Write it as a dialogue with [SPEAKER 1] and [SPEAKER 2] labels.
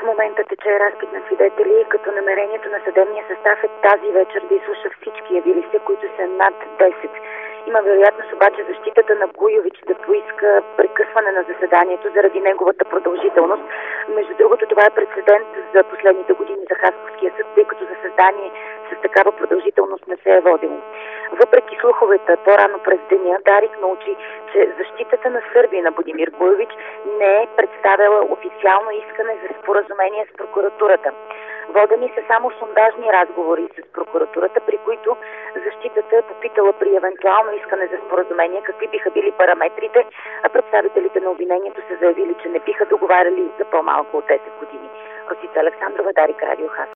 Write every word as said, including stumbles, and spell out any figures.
[SPEAKER 1] момента тече разпит на свидетели, като намерението на съдебния състав е тази вечер да изслуша всички явили се, които са над десет. Има вероятност обаче защитата на Буйович да поиска прекъсване на заседанието заради неговата продължителност. Между другото, това е прецедент за последните години за Хасковския съд, тъй като заседание с такава продължителност не се е водило. Въпреки слуховете по-рано през деня, Дарик научи, че защитата на Сърбия на Будимир Буйович не е представила официално искане за споразумение с прокуратурата. Водени са само сондажни разговори с прокуратурата, при които защитата е попитала при евентуално искане за споразумение какви биха били параметрите, а представителите на обвинението са заявили, че не биха договаряли за по-малко от десет години. Росица Александрова, Дарик, Радио Хасково.